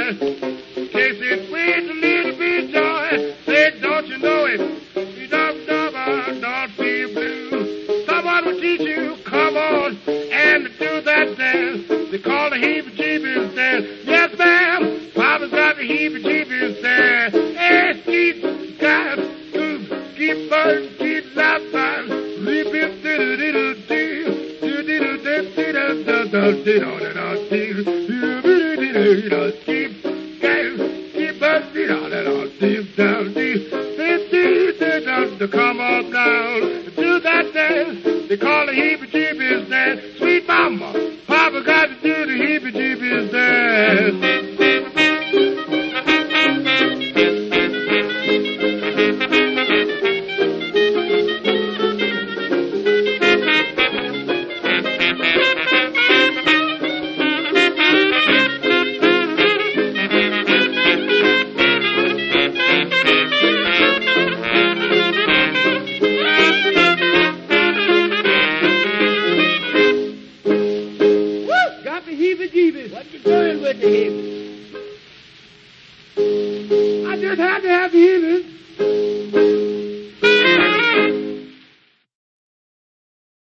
Takes it with a little bit of joy. Say, don't you know it? You don't feel blue. Someone will teach you, come on, and do that dance. They call the heebie-jeebies dance. Yes, ma'am, Papa's got the heebie-jeebies dance. Hey, keep guys, keep birds, keep loud times. Come on down, do that dance. They call it